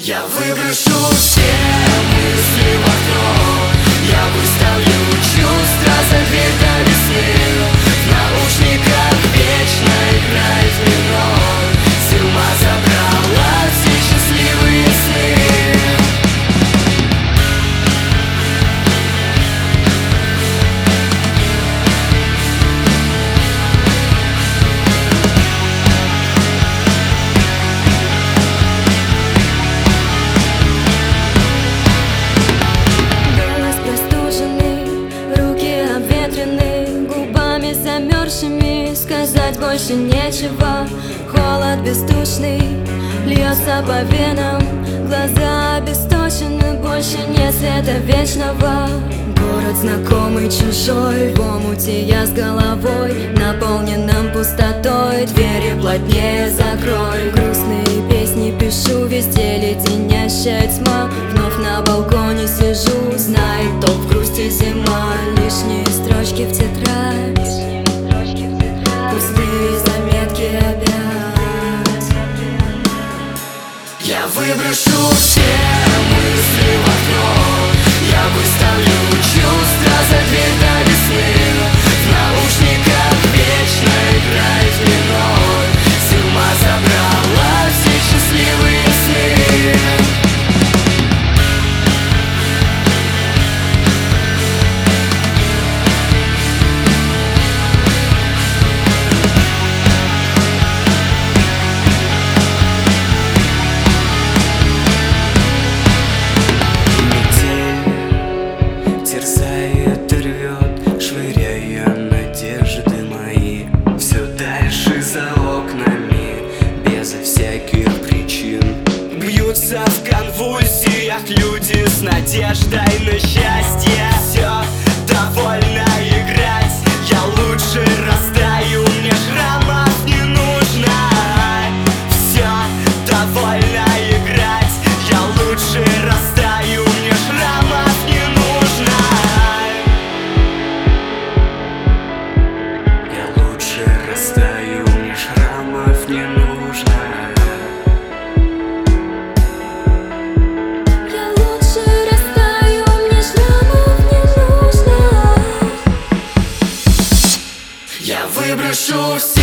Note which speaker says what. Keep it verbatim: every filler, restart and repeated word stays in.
Speaker 1: Я выброшу все мысли в окно, я выставлю чувства за дверь до весны. В наушниках вечно играет вино, с ума забрала все счастливые сны.
Speaker 2: Сказать больше нечего, холод бездушный льется по венам, глаза обесточены, больше нет света вечного. Город знакомый, чужой, в омуте я с головой, наполненным пустотой, двери плотнее закрой. Грустные песни пишу, везде леденящая тьма, вновь на балконе сижу, знает топ в грусти зима. Лишние строчки в тетрадь, пустые заметки опять.
Speaker 1: Я выброшу все мысли в окно, я выставлю чувства за дверь до весны. В наушниках вечно играет вино, с ума забрала все счастливые сны. В конвульсиях люди с надеждой на счастье. Все довольно играть, я лучше растаю, мне шрамов не нужно. Все довольно играть, я лучше растаю, мне шрамов не нужно. Я лучше растаю, мне шрамов не нужно. Я выброшу